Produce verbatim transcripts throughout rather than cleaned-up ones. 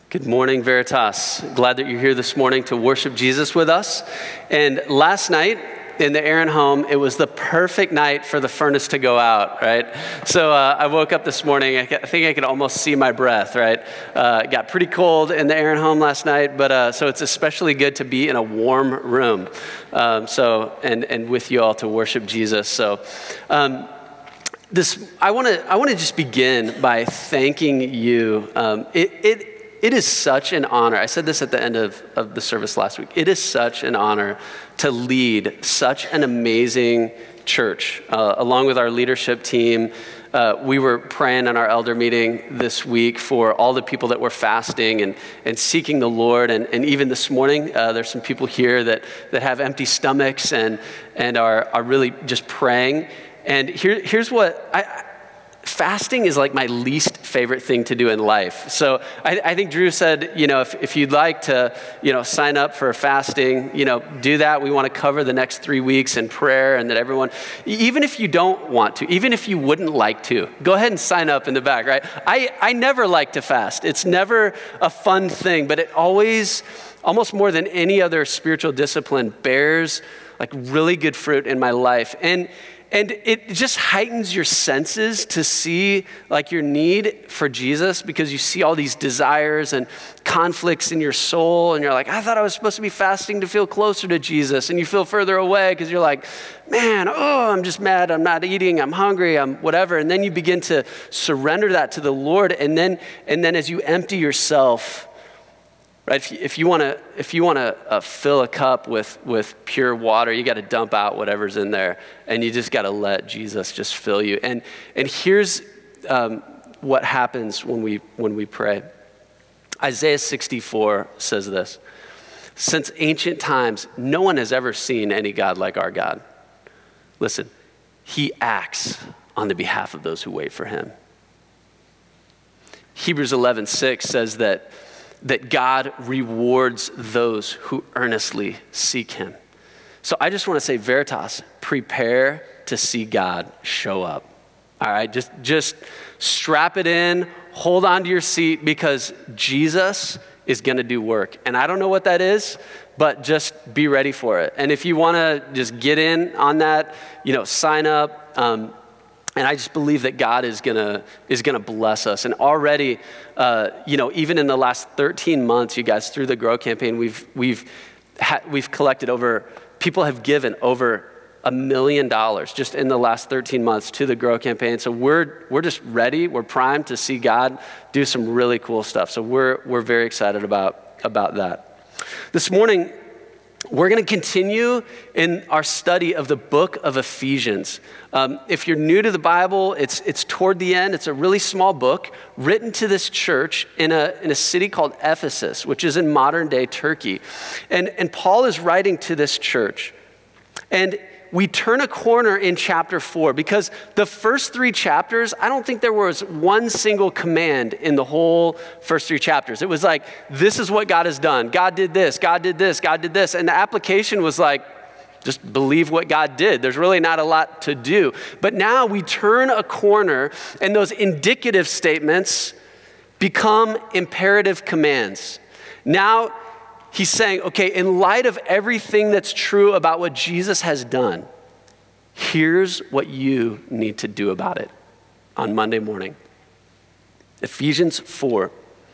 Good morning, Veritas. Glad that you're here this morning to worship Jesus with us. And last night in the Aaron home, it was the perfect night for the furnace to go out, right? So uh, I woke up this morning, I, I think I could almost see my breath, right? Uh, it got pretty cold in the Aaron home last night, but uh, so it's especially good to be in a warm room. Um, so, and, and with you all to worship Jesus. So, um, this, I want to, I want to just begin by thanking you. Um, it, it, It is such an honor. I said this at the end of, of the service last week. It is such an honor to lead such an amazing church. Uh, along with our leadership team, uh, we were praying in our elder meeting this week for all the people that were fasting and, and seeking the Lord. And, and even this morning, uh, there's some people here that, that have empty stomachs and, and are, are really just praying. And here, here's what I... Fasting is like my least favorite thing to do in life. So I, I think Drew said, you know, if, if you'd like to, you know, sign up for fasting, you know, do that. We want to cover the next three weeks in prayer and that everyone, even if you don't want to, even if you wouldn't like to, go ahead and sign up in the back, right? I, I never like to fast. It's never a fun thing, but it always, almost more than any other spiritual discipline, bears like really good fruit in my life. And And it just heightens your senses to see like your need for Jesus because you see all these desires and conflicts in your soul and you're like, I thought I was supposed to be fasting to feel closer to Jesus, and you feel further away because you're like, man, oh, I'm just mad, I'm not eating, I'm hungry, I'm whatever. And then you begin to surrender that to the Lord, and then and then as you empty yourself, right? If you, if you want to, if you want to uh, fill a cup with with pure water, you got to dump out whatever's in there, and you just got to let Jesus just fill you. And and here's um, what happens when we when we pray. Isaiah sixty-four says this: "Since ancient times, no one has ever seen any God like our God. Listen, He acts on the behalf of those who wait for Him." Hebrews eleven six says that. that God rewards those who earnestly seek Him. So I just want to say, Veritas, prepare to see God show up. All right, just, just strap it in, hold on to your seat, because Jesus is going to do work. And I don't know what that is, but just be ready for it. And if you want to just get in on that, you know, sign up. Um, And I just believe that God is gonna is gonna bless us. And already, uh, you know, even in the last thirteen months, you guys, through the Grow campaign, we've we've ha- we've collected over. People have given over a million dollars just in the last thirteen months to the Grow campaign. So we're we're just ready. We're primed to see God do some really cool stuff. So we're we're very excited about about that. This morning, we're going to continue in our study of the book of Ephesians. Um, if you're new to the Bible, it's it's toward the end. It's a really small book written to this church in a in a city called Ephesus, which is in modern day Turkey. And, and Paul is writing to this church. And we turn a corner in chapter four because the first three chapters, I don't think there was one single command in the whole first three chapters. It was like, this is what God has done. God did this, God did this, God did this. And the application was like, just believe what God did. There's really not a lot to do. But now we turn a corner and those indicative statements become imperative commands. Now, he's saying, okay, in light of everything that's true about what Jesus has done, here's what you need to do about it on Monday morning. Ephesians four,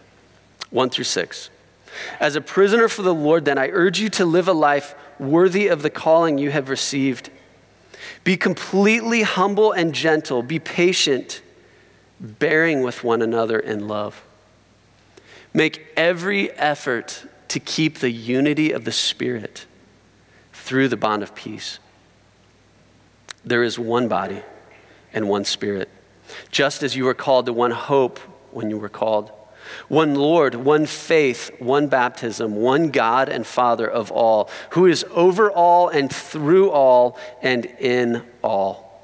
one through six. As a prisoner for the Lord, then, I urge you to live a life worthy of the calling you have received. Be completely humble and gentle. Be patient, bearing with one another in love. Make every effort to keep the unity of the Spirit through the bond of peace. There is one body and one Spirit, just as you were called to one hope when you were called. One Lord, one faith, one baptism, one God and Father of all, who is over all and through all and in all.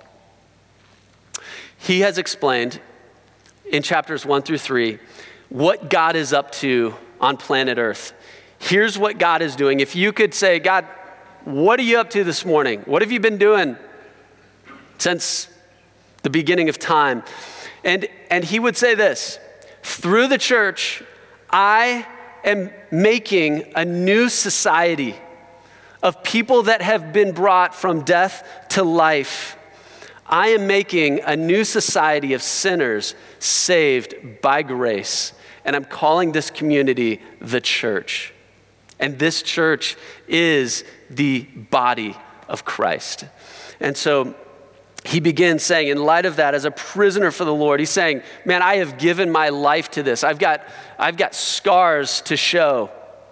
He has explained in chapters one through three what God is up to on planet Earth. Here's what God is doing. If you could say, God, what are you up to this morning? What have you been doing since the beginning of time? And, and he would say this: through the church, I am making a new society of people that have been brought from death to life. I am making a new society of sinners saved by grace. And I'm calling this community the church. And this church is the body of Christ. And so he begins saying, in light of that, as a prisoner for the Lord, he's saying, man, I have given my life to this. I've got, I've got scars to show.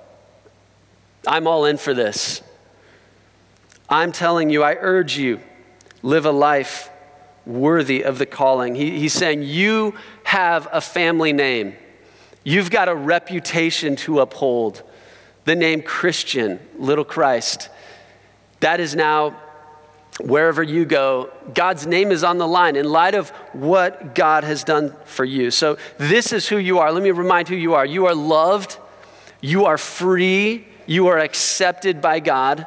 I'm all in for this. I'm telling you, I urge you, live a life worthy of the calling. He, he's saying, you have a family name. You've got a reputation to uphold. The name Christian, little Christ. That is now, wherever you go, God's name is on the line in light of what God has done for you. So this is who you are. Let me remind who you are. You are loved. You are free. You are accepted by God.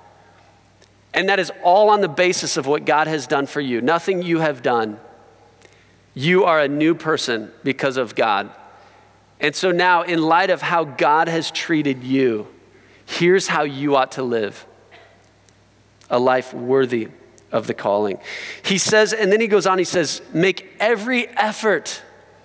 And that is all on the basis of what God has done for you. Nothing you have done. You are a new person because of God. And so now, in light of how God has treated you, here's how you ought to live. A life worthy of the calling. He says, and then he goes on, he says, make every effort.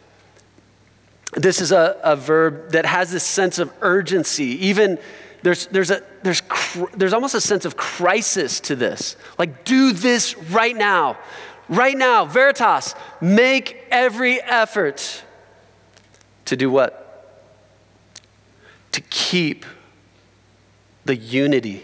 This is a, a verb that has this sense of urgency. Even there's, there's, a, there's, there's almost a sense of crisis to this. Like, do this right now. Right now, Veritas, make every effort. To do what? To keep the unity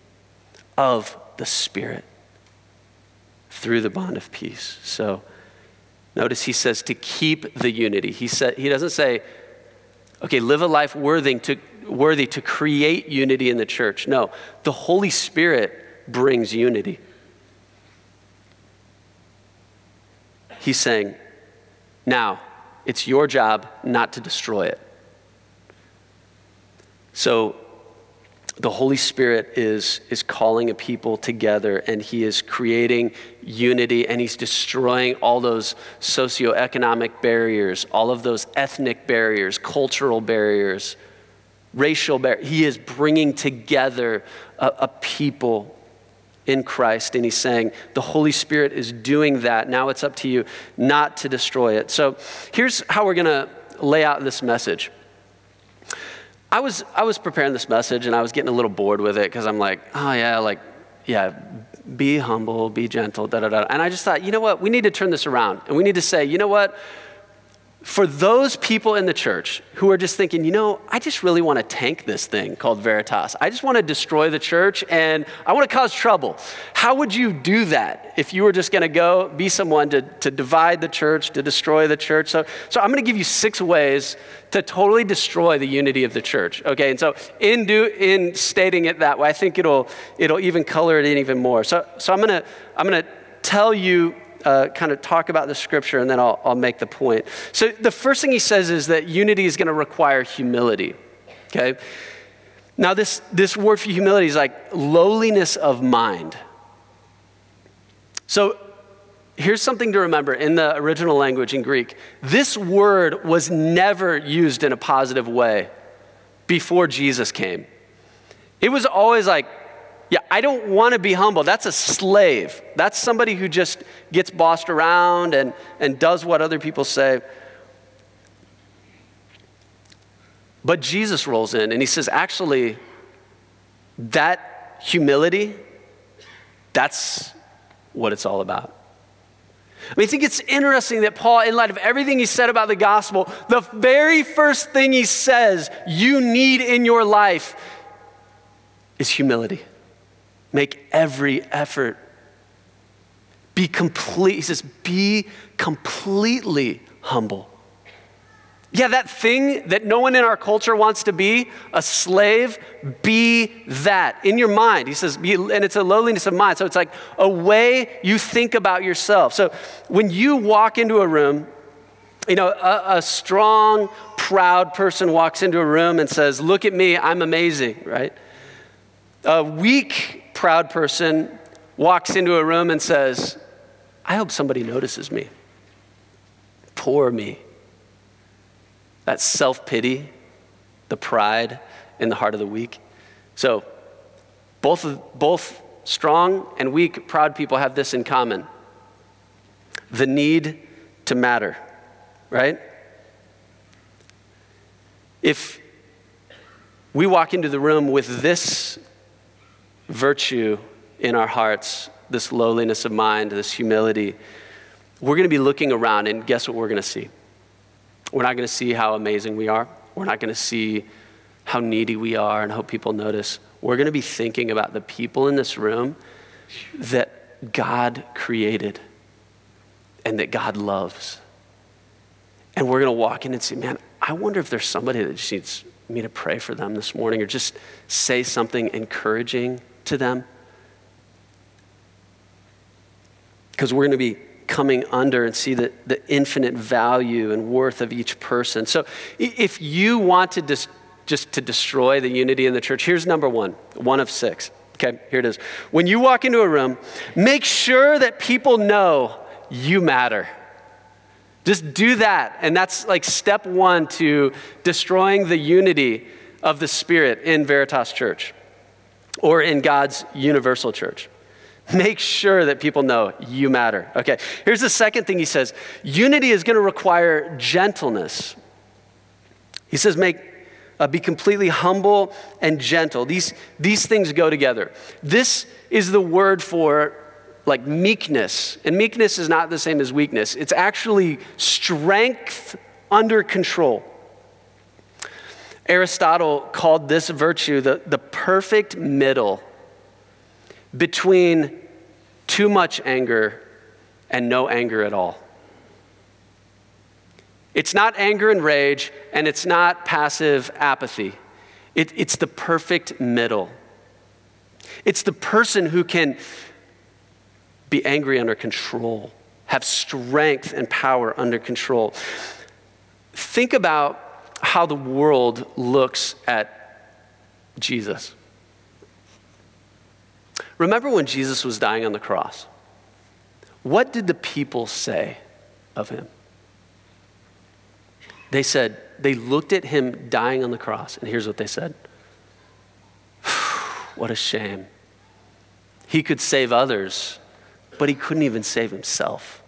of the Spirit through the bond of peace. So notice he says to keep the unity. He said, he doesn't say, okay, live a life worthy to, worthy to create unity in the church. No, the Holy Spirit brings unity. He's saying, now, it's your job not to destroy it. So the Holy Spirit is, is calling a people together, and he is creating unity, and he's destroying all those socioeconomic barriers, all of those ethnic barriers, cultural barriers, racial barriers. He is bringing together a, a people in Christ, and he's saying the Holy Spirit is doing that. Now it's up to you not to destroy it. So here's how we're going to lay out this message. I was I was preparing this message, and I was getting a little bored with it because I'm like, oh yeah, like, yeah, be humble, be gentle, da da da. And I just thought, you know what? We need to turn this around, and we need to say, you know what? For those people in the church who are just thinking, you know, I just really want to tank this thing called Veritas. I just want to destroy the church and I want to cause trouble. How would you do that if you were just going to go be someone to, to divide the church, to destroy the church? So, so I'm going to give you six ways to totally destroy the unity of the church. Okay, and so in do in stating it that way, I think it'll it'll even color it in even more. So so I'm gonna I'm gonna tell you. Uh, kind of talk about the scripture, and then I'll, I'll make the point. So the first thing he says is that unity is going to require humility, okay? Now this, this word for humility is like lowliness of mind. So here's something to remember in the original language in Greek. This word was never used in a positive way before Jesus came. It was always like, yeah, I don't want to be humble. That's a slave. That's somebody who just gets bossed around and, and does what other people say. But Jesus rolls in and he says, actually, that humility, that's what it's all about. I mean, I think it's interesting that Paul, in light of everything he said about the gospel, the very first thing he says you need in your life is humility. Make every effort. Be complete. He says, be completely humble. Yeah, that thing that no one in our culture wants to be, a slave, be that in your mind. He says, be, and it's a lowliness of mind. So it's like a way you think about yourself. So when you walk into a room, you know, a, a strong, proud person walks into a room and says, look at me, I'm amazing, right? A weak, proud person walks into a room and says, I hope somebody notices me. Poor me. That self-pity, the pride in the heart of the weak. So both, of, both strong and weak, proud people have this in common. The need to matter, right? If we walk into the room with this virtue in our hearts, this lowliness of mind, this humility, we're going to be looking around, and guess what we're going to see? We're not going to see how amazing we are. We're not going to see how needy we are and hope people notice. We're going to be thinking about the people in this room that God created and that God loves. And we're going to walk in and say, man, I wonder if there's somebody that just needs me to pray for them this morning or just say something encouraging to them. Because we're going to be coming under and see the, the infinite value and worth of each person. So if you want to dis- just to destroy the unity in the church, here's number one, one of six. Okay, here it is. When you walk into a room, make sure that people know you matter. Just do that. And that's like step one to destroying the unity of the Spirit in Veritas Church or in God's universal church. Make sure that people know you matter. Okay, here's the second thing he says. Unity is going to require gentleness. He says, make, uh, be completely humble and gentle. These, these things go together. This is the word for like meekness. And meekness is not the same as weakness. It's actually strength under control. Aristotle called this virtue the, the perfect middle between too much anger and no anger at all. It's not anger and rage, and it's not passive apathy. It, it's the perfect middle. It's the person who can be angry under control, have strength and power under control. Think about how the world looks at Jesus. Remember when Jesus was dying on the cross? What did the people say of him? They said, they looked at him dying on the cross, and here's what they said. What a shame. He could save others, but he couldn't even save himself.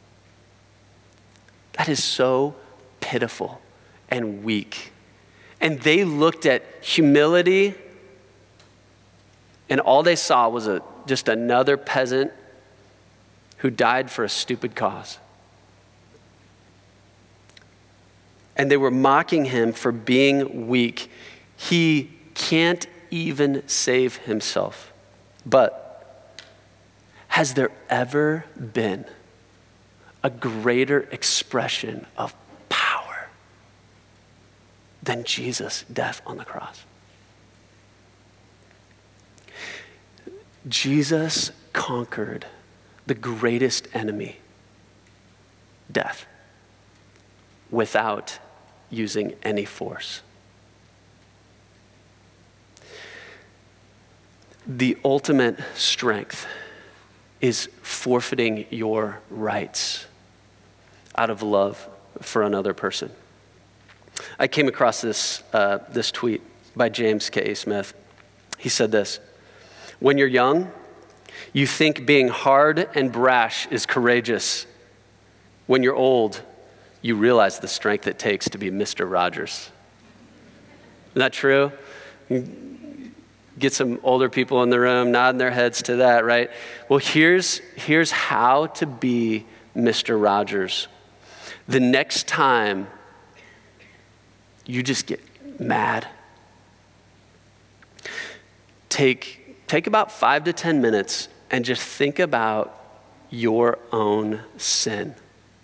That is so pitiful and weak. And they looked at humility, and all they saw was a, just another peasant who died for a stupid cause. And they were mocking him for being weak. He can't even save himself. But has there ever been a greater expression of power than Jesus' death on the cross? Jesus conquered the greatest enemy, death, without using any force. The ultimate strength is forfeiting your rights out of love for another person. I came across this, uh, this tweet by James K. Smith. He said this: when you're young, you think being hard and brash is courageous. When you're old, you realize the strength it takes to be Mister Rogers. Isn't that true? Get some older people in the room nodding their heads to that, right? Well, here's, here's how to be Mister Rogers. The next time you just get mad, take, take about five to ten minutes and just think about your own sin.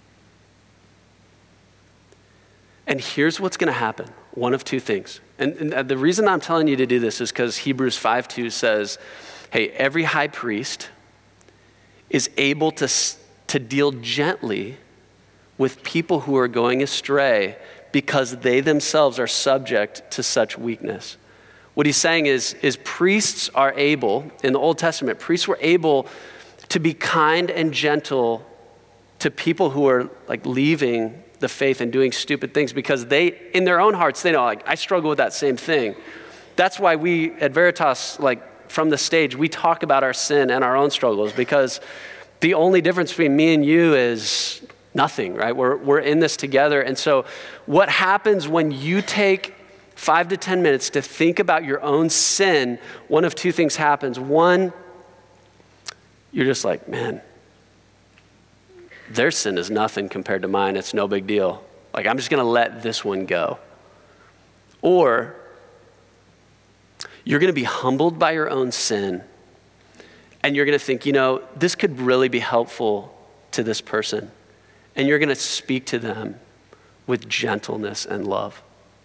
And here's what's going to happen. One of two things. And, and the reason I'm telling you to do this is because Hebrews five two says, hey, every high priest is able to, to deal gently with people who are going astray because they themselves are subject to such weakness. What he's saying is, is priests are able, in the Old Testament, priests were able to be kind and gentle to people who are like leaving the faith and doing stupid things because they, in their own hearts, they know, like, I struggle with that same thing. That's why we at Veritas, like from the stage, we talk about our sin and our own struggles because the only difference between me and you is nothing, right? We're, we're in this together. And so what happens when you take five to ten minutes to think about your own sin, one of two things happens. One, you're just like, man, their sin is nothing compared to mine. It's no big deal. Like, I'm just going to let this one go. Or you're going to be humbled by your own sin, and you're going to think, you know, this could really be helpful to this person. And you're going to speak to them with gentleness and love.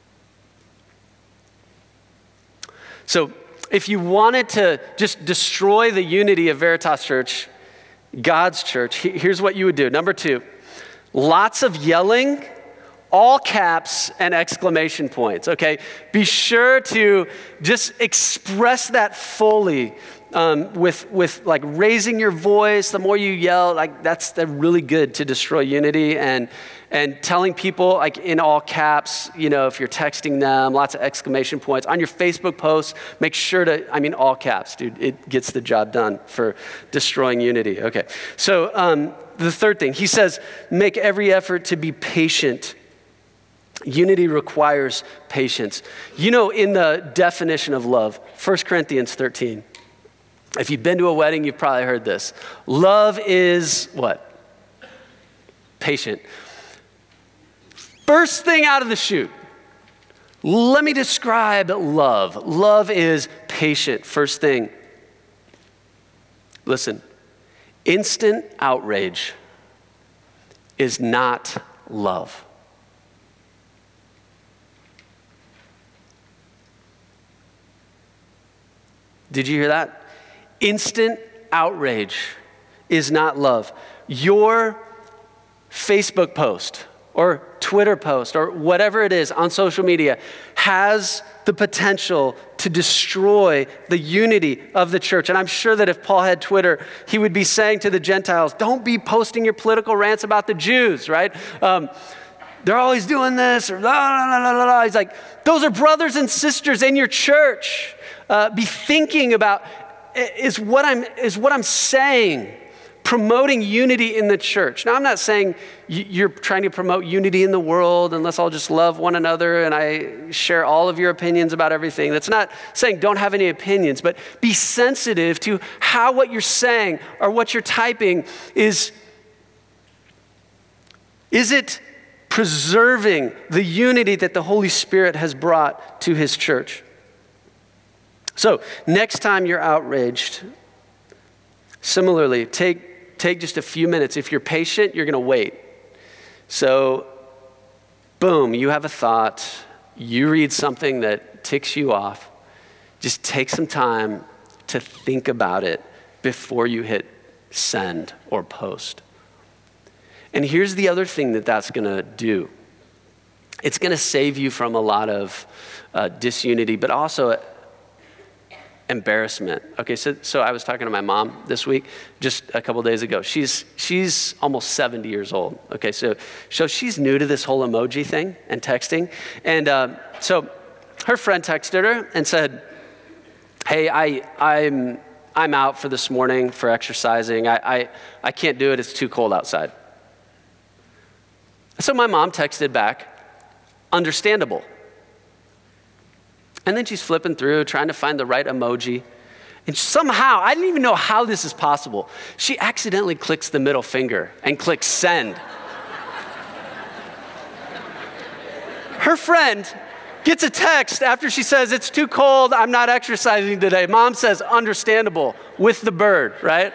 So if you wanted to just destroy the unity of Veritas Church, God's church, here's what you would do. Number two, lots of yelling, all caps and exclamation points, okay? Be sure to just express that fully um, with, with like raising your voice. The more you yell, like that's, that's really good to destroy unity. And, and telling people like in all caps, you know, if you're texting them, lots of exclamation points. On your Facebook posts, make sure to, I mean, all caps, dude. It gets the job done for destroying unity. Okay, so um, the third thing, he says, make every effort to be patient. Unity requires patience. You know, in the definition of love, First Corinthians thirteen, if you've been to a wedding, you've probably heard this. Love is what? Patient. First thing out of the chute, let me describe love. Love is patient. First thing. Listen, instant outrage is not love. Did you hear that? Instant outrage is not love. Your Facebook post or Twitter post or whatever it is on social media has the potential to destroy the unity of the church. And I'm sure that if Paul had Twitter, he would be saying to the Gentiles, don't be posting your political rants about the Jews, right? Um, they're always doing this, or la, la, la, la, la. He's like, those are brothers and sisters in your church. Uh, be thinking about, is what I'm is what I'm saying promoting unity in the church? Now, I'm not saying you're trying to promote unity in the world and let's all just love one another and I share all of your opinions about everything. That's not saying don't have any opinions, but be sensitive to how what you're saying or what you're typing is, is it preserving the unity that the Holy Spirit has brought to his church? So next time you're outraged, similarly, take, take just a few minutes. If you're patient, you're going to wait. So boom, you have a thought. You read something that ticks you off. Just take some time to think about it before you hit send or post. And here's the other thing that that's going to do. It's going to save you from a lot of uh, disunity, but also embarrassment. Okay, so so I was talking to my mom this week, just a couple days ago. She's she's almost seventy years old. Okay, so so she's new to this whole emoji thing and texting, and uh, so her friend texted her and said, "Hey, I I'm I'm out for this morning for exercising. I I, I can't do it. It's too cold outside." So my mom texted back, "Understandable." And then she's flipping through, trying to find the right emoji. And somehow, I didn't even know how this is possible. She accidentally clicks the middle finger and clicks send. Her friend gets a text after she says, "It's too cold, I'm not exercising today." Mom says, "Understandable," with the bird, right?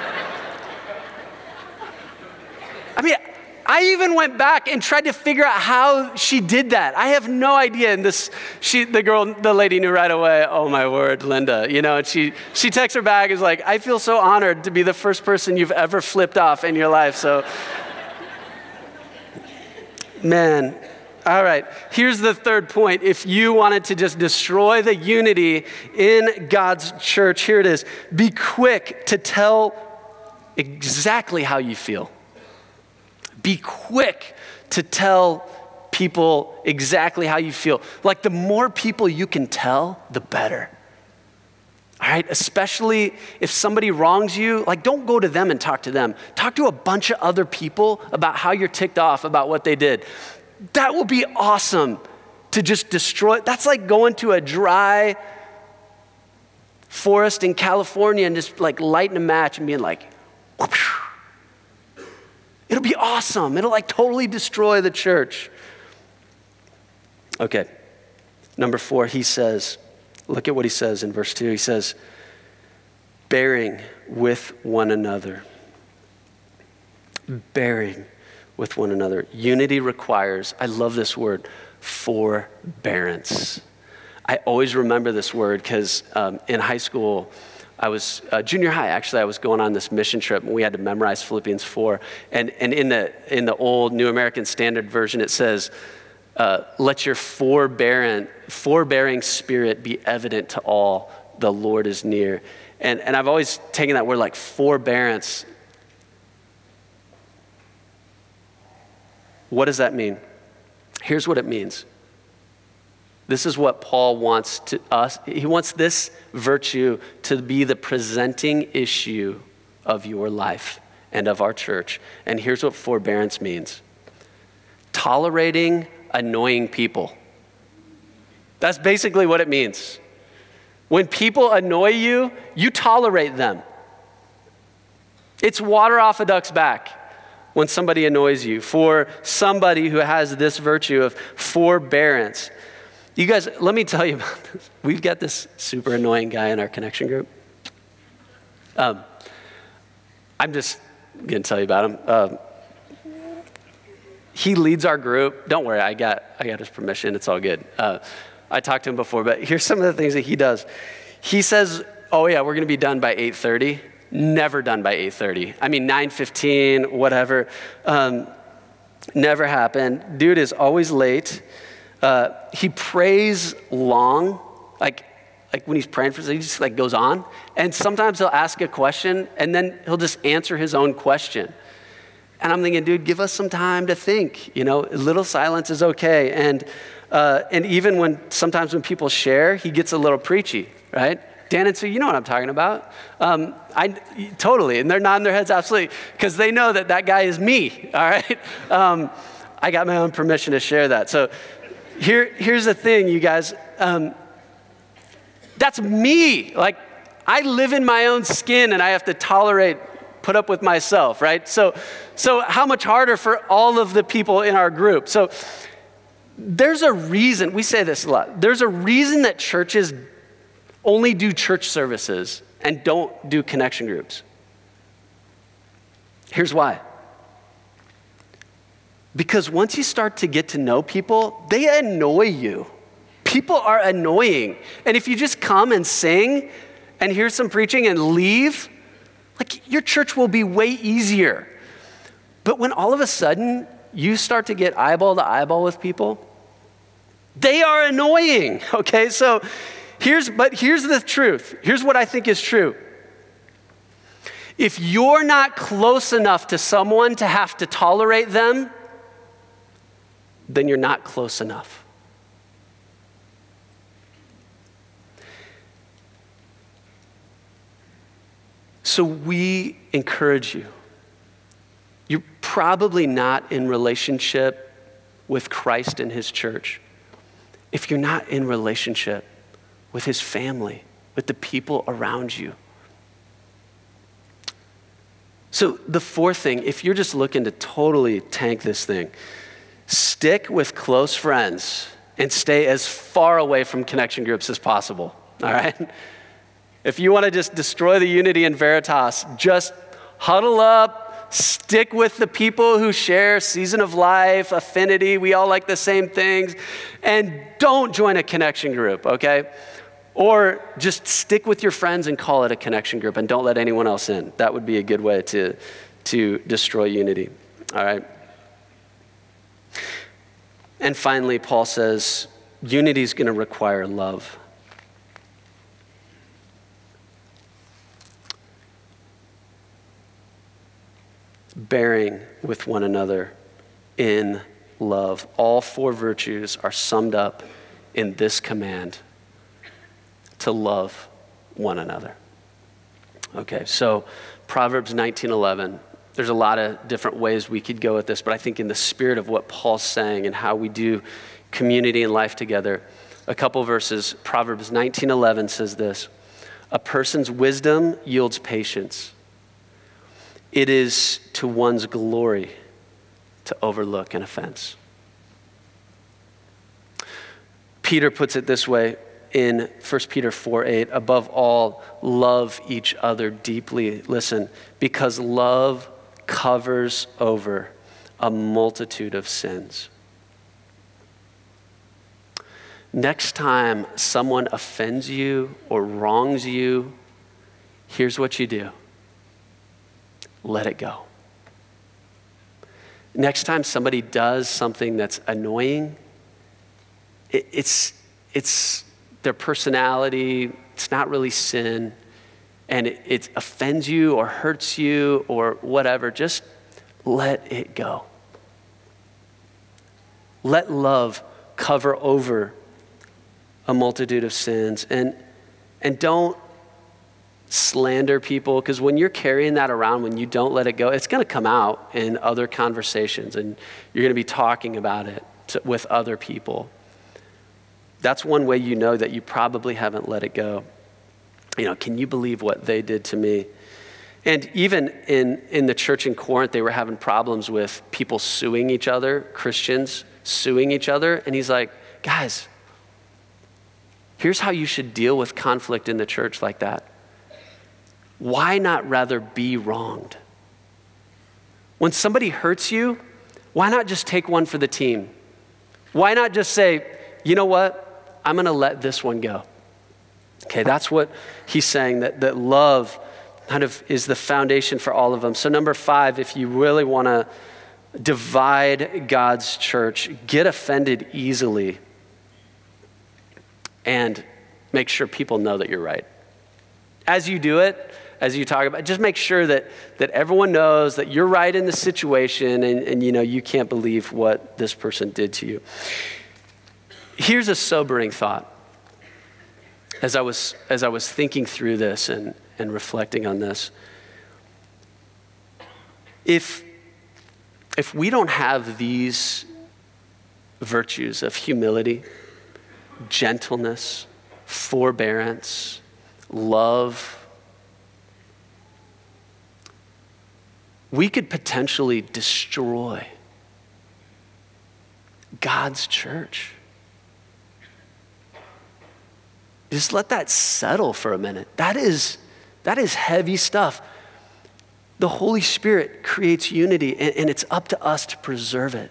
I mean, I even went back and tried to figure out how she did that. I have no idea. And this, she, the girl, the lady knew right away. Oh my word, Linda, you know. And she, she texts her back, is like, "I feel so honored to be the first person you've ever flipped off in your life." So, man, all right. Here's the third point. If you wanted to just destroy the unity in God's church, here it is: be quick to tell exactly how you feel. Be quick to tell people exactly how you feel. Like the more people you can tell, the better. All right, especially if somebody wrongs you, like don't go to them and talk to them. Talk to a bunch of other people about how you're ticked off about what they did. That will be awesome to just destroy. That's like going to a dry forest in California and just like lighting a match and being like, whoosh. It'll be awesome. It'll like totally destroy the church. Okay, number four, he says, look at what he says in verse two. He says, bearing with one another. Bearing with one another. Unity requires, I love this word, forbearance. I always remember this word because um, in high school, I was, uh, junior high actually, I was going on this mission trip and we had to memorize Philippians four. And, and in the in the old New American Standard Version, it says, Uh, let your forbearing, forbearing spirit be evident to all. The Lord is near. And, and I've always taken that word like forbearance. What does that mean? Here's what it means. This is what Paul wants to us. He wants this virtue to be the presenting issue of your life and of our church. And here's what forbearance means. Tolerating annoying people. That's basically what it means. When people annoy you, you tolerate them. It's water off a duck's back when somebody annoys you. For somebody who has this virtue of forbearance. You guys, let me tell you about this. We've got this super annoying guy in our connection group. Um, I'm just going to tell you about him. Um, He leads our group. Don't worry, I got I got his permission. It's all good. Uh, I talked to him before, but here's some of the things that he does. He says, oh yeah, we're going to be done by eight thirty. Never done by eight thirty. I mean, nine fifteen, whatever. Um, never happened. Dude is always late. Uh, he prays long, like like when he's praying for something, he just like goes on. And sometimes he'll ask a question, and then he'll just answer his own question. And I'm thinking, dude, give us some time to think. You know, a little silence is okay. And uh, and even when, sometimes when people share, he gets a little preachy, right? Dan and Sue, you know what I'm talking about. Um, I totally, and they're nodding their heads absolutely, because they know that that guy is me, all right? Um, I got my own permission to share that. So here, here's the thing, you guys. Um, that's me. Like, I live in my own skin, and I have to tolerate put up with myself, right? So, so how much harder for all of the people in our group? So there's a reason, we say this a lot, there's a reason that churches only do church services and don't do connection groups. Here's why. Because once you start to get to know people, they annoy you. People are annoying. And if you just come and sing and hear some preaching and leave, like your church will be way easier. But when all of a sudden you start to get eyeball to eyeball with people, they are annoying, okay? So here's, but here's the truth. Here's what I think is true. If you're not close enough to someone to have to tolerate them, then you're not close enough. So we encourage you. You're probably not in relationship with Christ and his church. If you're not in relationship with his family, with the people around you. So the fourth thing, if you're just looking to totally tank this thing, stick with close friends and stay as far away from connection groups as possible, all right? If you want to just destroy the unity in Veritas, just huddle up, stick with the people who share season of life, affinity, we all like the same things, and don't join a connection group, okay? Or just stick with your friends and call it a connection group and don't let anyone else in. That would be a good way to, to destroy unity, all right? And finally, Paul says, unity is going to require love. Bearing with one another in love. All four virtues are summed up in this command: to love one another. Okay, so Proverbs nineteen eleven. There's a lot of different ways we could go with this, but I think in the spirit of what Paul's saying and how we do community and life together, a couple verses. Proverbs nineteen eleven says this: a person's wisdom yields patience. It is to one's glory to overlook an offense. Peter puts it this way in First Peter four eight, above all, love each other deeply. Listen, because love covers over a multitude of sins. Next time someone offends you or wrongs you, here's what you do. Let it go. Next time somebody does something that's annoying, it, it's, it's their personality, it's not really sin, and it, it offends you or hurts you or whatever, just let it go. Let love cover over a multitude of sins. And, and don't slander people, because when you're carrying that around, when you don't let it go, it's going to come out in other conversations, and you're going to be talking about it to, with other people. That's one way you know that you probably haven't let it go. You know, can you believe what they did to me? And even in, in the church in Corinth, they were having problems with people suing each other, Christians suing each other. And he's like, guys, here's how you should deal with conflict in the church like that. Why not rather be wronged? When somebody hurts you, why not just take one for the team? Why not just say, you know what? I'm going to let this one go. Okay, that's what he's saying, that, that love kind of is the foundation for all of them. So number five, if you really want to divide God's church, get offended easily and make sure people know that you're right. As you do it, as you talk about it, just make sure that, that everyone knows that you're right in the situation and, and you know you can't believe what this person did to you. Here's a sobering thought. As I was as I was thinking through this and, and reflecting on this, if if we don't have these virtues of humility, gentleness, forbearance, love, we could potentially destroy God's church. Just let that settle for a minute. That is, that is heavy stuff. The Holy Spirit creates unity, and, and it's up to us to preserve it.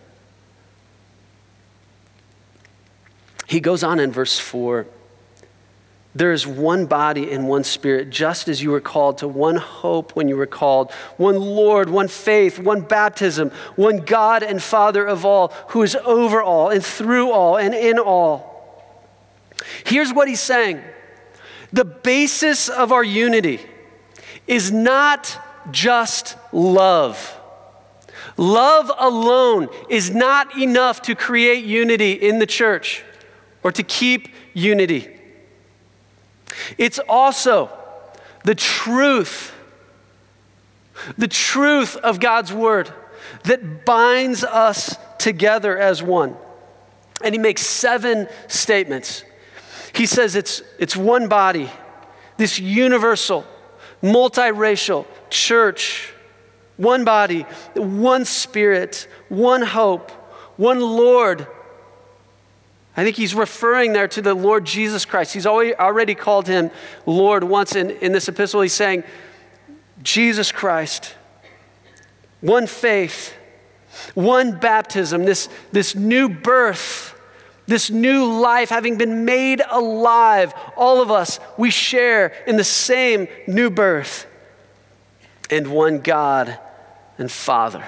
He goes on in verse four. There is one body and one spirit, just as you were called to one hope when you were called, one Lord, one faith, one baptism, one God and Father of all, who is over all and through all and in all. Here's what he's saying. The basis of our unity is not just love. Love alone is not enough to create unity in the church or to keep unity. It's also the truth, the truth of God's word that binds us together as one. And he makes seven statements. He says it's, it's one body, this universal, multiracial church, one body, one spirit, one hope, one Lord. I think he's referring there to the Lord Jesus Christ. He's already called him Lord once in, in this epistle. He's saying, Jesus Christ, one faith, one baptism, this, this new birth, this new life, having been made alive. All of us, we share in the same new birth. And one God and Father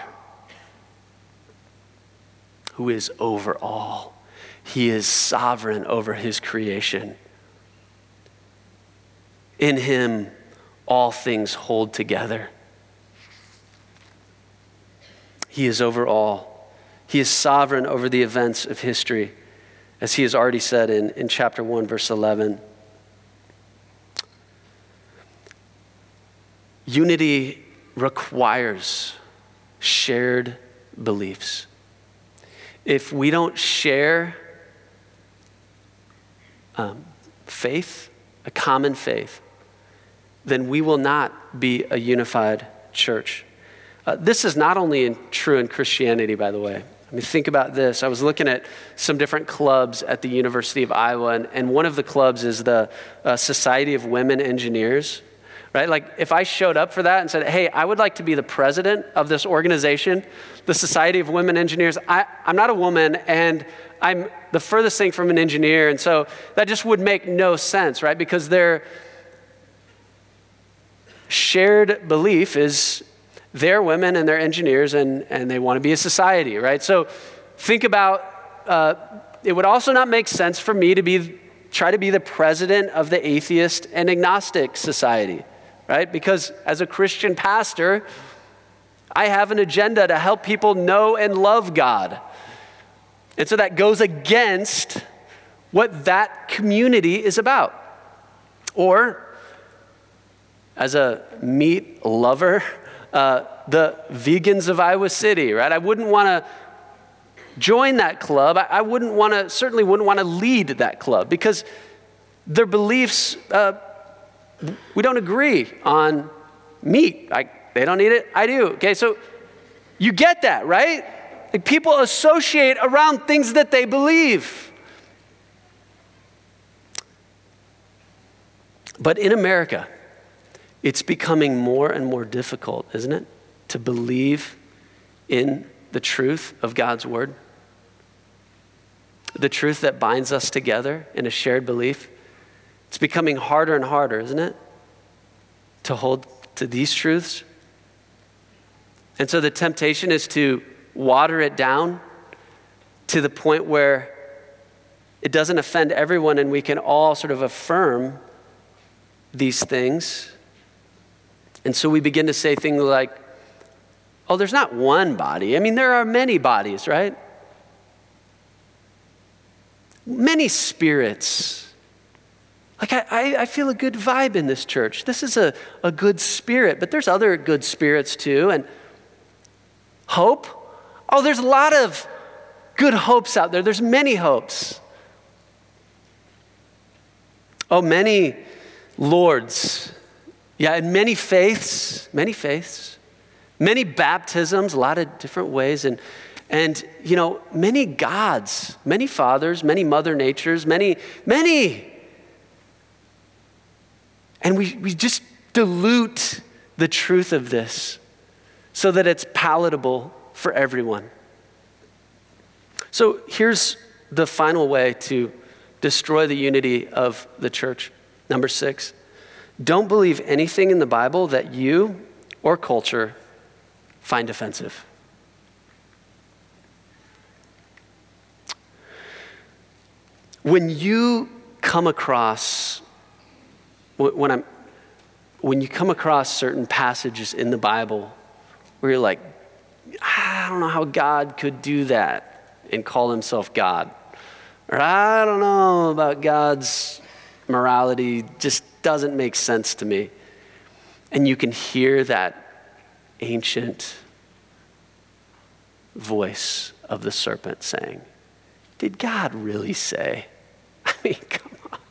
who is over all. He is sovereign over his creation. In him, all things hold together. He is over all. He is sovereign over the events of history, as he has already said in, in chapter one, verse eleven. Unity requires shared beliefs. If we don't share um, faith, a common faith, then we will not be a unified church. Uh, this is not only in, true in Christianity, by the way. I mean, think about this. I was looking at some different clubs at the University of Iowa, and, and one of the clubs is the uh, Society of Women Engineers, right? Like if I showed up for that and said, hey, I would like to be the president of this organization, the Society of Women Engineers. I, I'm not a woman, and I'm the furthest thing from an engineer, and so that just would make no sense, right? Because their shared belief is they're women and they're engineers, and, and they want to be a society, right? So think about, uh, it would also not make sense for me to be try to be the president of the Atheist and Agnostic Society, right? Because as a Christian pastor, I have an agenda to help people know and love God. And so that goes against what that community is about. Or, as a meat lover, uh, the vegans of Iowa City, right? I wouldn't want to join that club. I, I wouldn't want to, certainly wouldn't want to lead that club because their beliefs, uh, we don't agree on meat. I, they don't eat it, I do. Okay, so you get that, right? Like people associate around things that they believe. But in America, it's becoming more and more difficult, isn't it, to believe in the truth of God's word? The truth that binds us together in a shared belief. It's becoming harder and harder, isn't it, to hold to these truths? And so the temptation is to water it down to the point where it doesn't offend everyone and we can all sort of affirm these things. And so we begin to say things like, oh, there's not one body. I mean, there are many bodies, right? Many spirits. Like, I, I, I feel a good vibe in this church. This is a, a good spirit, but there's other good spirits too. And hope. Oh, there's a lot of good hopes out there. There's many hopes. Oh, many lords. Yeah, and many faiths, many faiths. Many baptisms, a lot of different ways. And, and you know, many gods, many fathers, many mother natures, many, many. And we, we just dilute the truth of this so that it's palatable for everyone. So here's the final way to destroy the unity of the church. Number six, don't believe anything in the Bible that you or culture find offensive. When you come across When I'm, when you come across certain passages in the Bible where you're like, I don't know how God could do that and call himself God. Or I don't know about God's morality, just doesn't make sense to me. And you can hear that ancient voice of the serpent saying, did God really say? I mean, come on.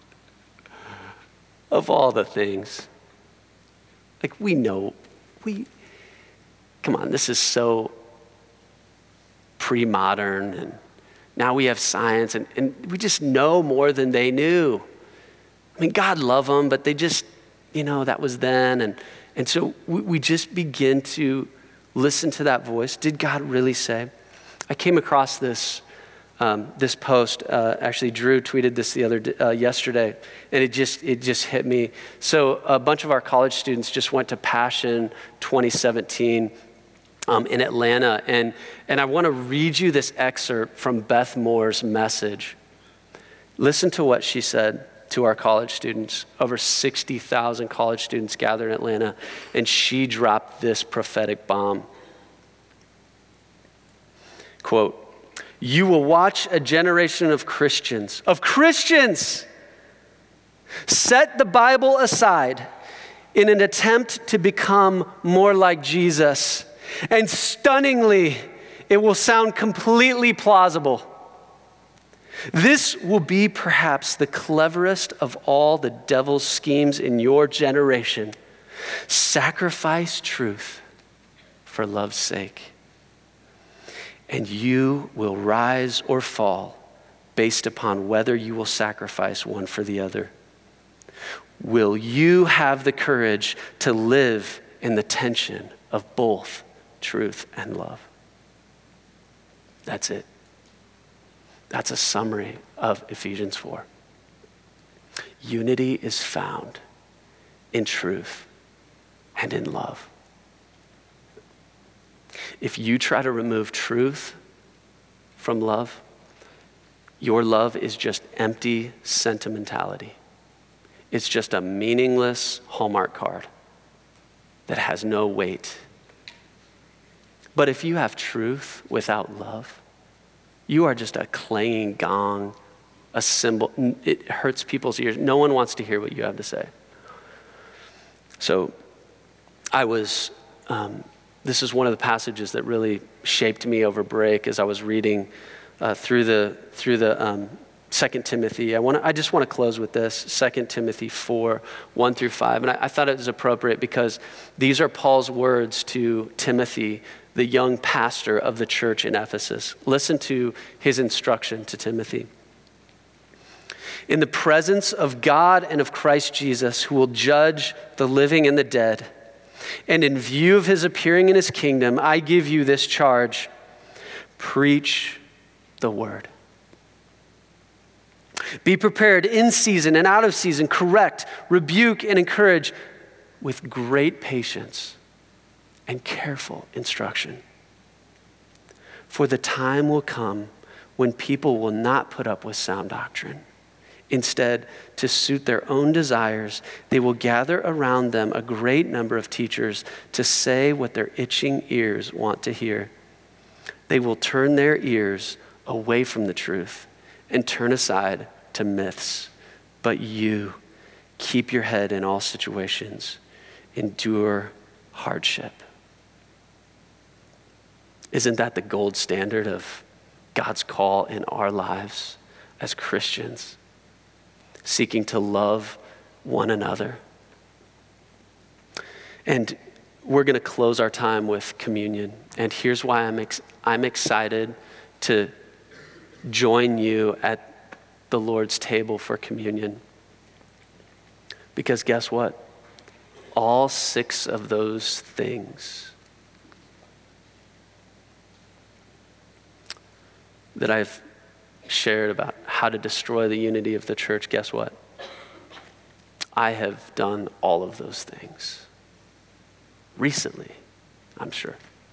Of all the things, like we know, we, come on, this is so pre-modern, and now we have science, and, and we just know more than they knew. I mean, God loved them, but they just, you know, that was then, and, and so we, we just begin to listen to that voice. Did God really say? I came across this Um, this post, uh, actually Drew tweeted this the other uh, yesterday, and it just it just hit me. So a bunch of our college students just went to Passion twenty seventeen um, in Atlanta, and and I want to read you this excerpt from Beth Moore's message. Listen to what she said to our college students. Over sixty thousand college students gathered in Atlanta, and she dropped this prophetic bomb. Quote, You will watch a generation of Christians, of Christians, set the Bible aside in an attempt to become more like Jesus. And stunningly, it will sound completely plausible. This will be perhaps the cleverest of all the devil's schemes in your generation. Sacrifice truth for love's sake. And you will rise or fall based upon whether you will sacrifice one for the other. Will you have the courage to live in the tension of both truth and love? That's it. That's a summary of Ephesians four. Unity is found in truth and in love. If you try to remove truth from love, your love is just empty sentimentality. It's just a meaningless Hallmark card that has no weight. But if you have truth without love, you are just a clanging gong, a cymbal. It hurts people's ears. No one wants to hear what you have to say. So I was, um, this is one of the passages that really shaped me over break as I was reading uh, through the through the um, Second Timothy. I want I just want to close with this, Second Timothy four, one through five. And I, I thought it was appropriate because these are Paul's words to Timothy, the young pastor of the church in Ephesus. Listen to his instruction to Timothy. In the presence of God and of Christ Jesus, who will judge the living and the dead, and in view of his appearing in his kingdom, I give you this charge: preach the word. Be prepared in season and out of season, correct, rebuke, and encourage with great patience and careful instruction. For the time will come when people will not put up with sound doctrine. Instead, to suit their own desires, they will gather around them a great number of teachers to say what their itching ears want to hear. They will turn their ears away from the truth and turn aside to myths. But you, keep your head in all situations. Endure hardship. Isn't that the gold standard of God's call in our lives as Christians? Seeking to love one another. And we're going to close our time with communion. And here's why I'm ex- I'm excited to join you at the Lord's table for communion. Because guess what? All six of those things that I've shared about how to destroy the unity of the church, guess what? I have done all of those things recently, I'm sure.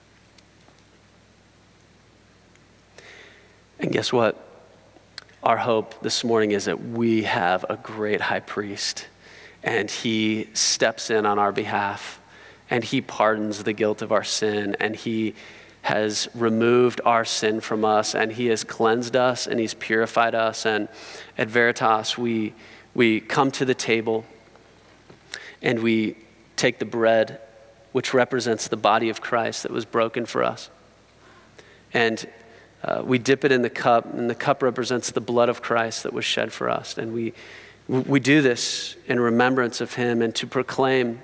And guess what? Our hope this morning is that we have a great high priest, and he steps in on our behalf, and he pardons the guilt of our sin, and he has removed our sin from us, and he has cleansed us, and he's purified us. And at Veritas, we we come to the table, and we take the bread, which represents the body of Christ that was broken for us. And uh, we dip it in the cup, and the cup represents the blood of Christ that was shed for us. And we we do this in remembrance of him and to proclaim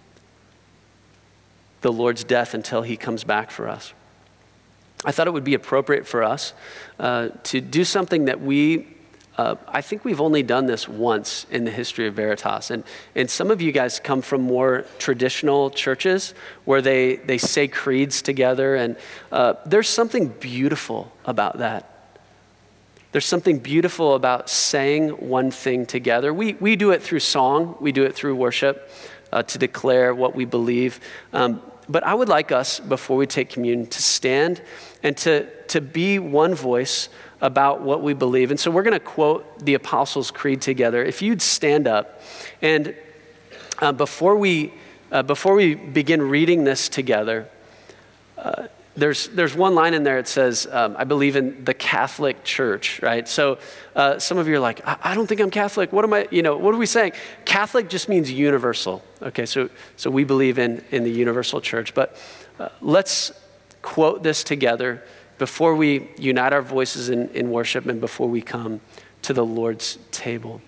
the Lord's death until he comes back for us. I thought it would be appropriate for us uh, to do something that we, uh, I think we've only done this once in the history of Veritas. And, and some of you guys come from more traditional churches where they, they say creeds together. And uh, there's something beautiful about that. There's something beautiful about saying one thing together. We, we do it through song. We do it through worship uh, to declare what we believe. Um, But I would like us, before we take communion, to stand and to, to be one voice about what we believe. And so we're going to quote the Apostles' Creed together. If you'd stand up. And uh, before we uh, before we begin reading this together, uh, there's there's one line in there. It says, um, I believe in the Catholic Church, right? So uh, some of you are like, I, I don't think I'm Catholic. What am I, you know, what are we saying? Catholic just means universal. Okay, so so we believe in, in the universal church. But uh, let's quote this together before we unite our voices in, in worship and before we come to the Lord's table.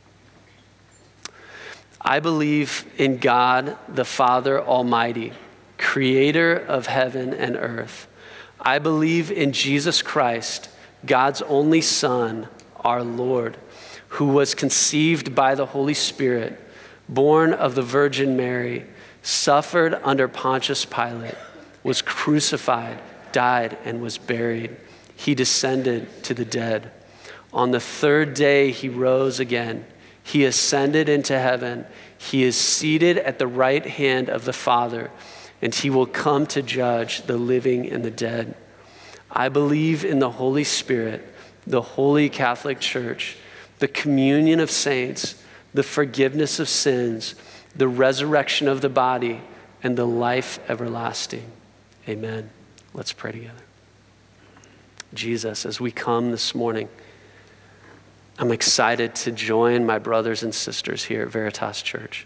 I believe in God, the Father Almighty, creator of heaven and earth. I believe in Jesus Christ, God's only Son, our Lord, who was conceived by the Holy Spirit, born of the Virgin Mary, suffered under Pontius Pilate, was crucified, died, and was buried. He descended to the dead. On the third day, he rose again. He ascended into heaven. He is seated at the right hand of the Father, and he will come to judge the living and the dead. I believe in the Holy Spirit, the Holy Catholic Church, the communion of saints, the forgiveness of sins, the resurrection of the body, and the life everlasting. Amen. Let's pray together. Jesus, as we come this morning, I'm excited to join my brothers and sisters here at Veritas Church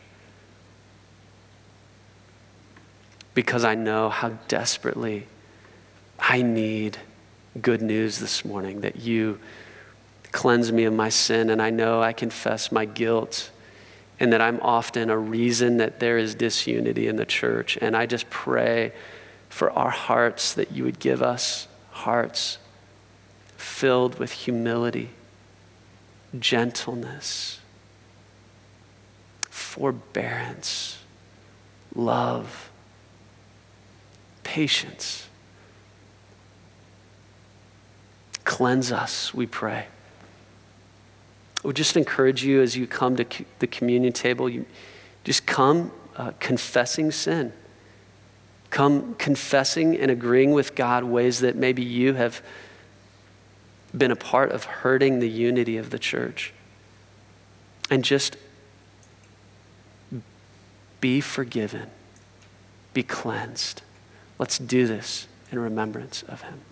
because I know how desperately I need good news this morning, that you cleanse me of my sin, and I know I confess my guilt, and that I'm often a reason that there is disunity in the church. And I just pray for our hearts, that you would give us hearts filled with humility, gentleness, forbearance, love, patience. Cleanse us, we pray. I would just encourage you as you come to the communion table, you just come uh, confessing sin. Come confessing and agreeing with God ways that maybe you have been a part of hurting the unity of the church. And just be forgiven, be cleansed. Let's do this in remembrance of him.